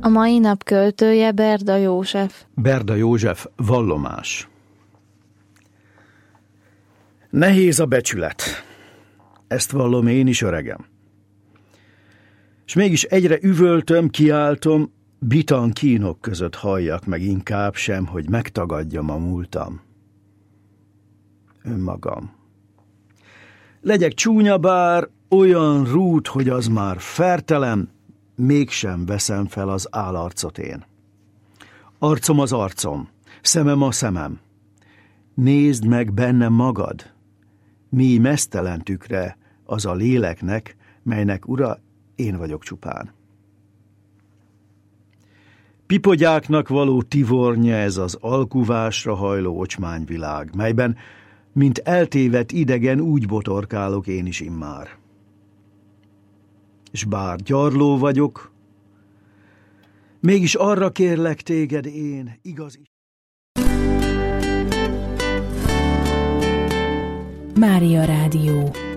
A mai nap költője Berda József. Berda József vallomás. Nehéz a becsület. Ezt vallom én is, öregem. És mégis egyre üvöltöm, kiáltom, bitan kínok között halljak meg inkább sem, hogy megtagadjam a múltam. Önmagam. Legyek csúnya bár, olyan rút, hogy az már fertelem, mégsem veszem fel az állarcot én. Arcom az arcom, szemem a szemem. Nézd meg bennem magad, mi meztelen tükre az a léleknek, melynek ura én vagyok csupán. Pipogyáknak való tivornya ez az alkuvásra hajló ocsmányvilág, melyben, mint eltévedt idegen, úgy botorkálok én is immár. És bár gyarló vagyok, mégis arra kérlek téged én, igaz. Mária Rádió.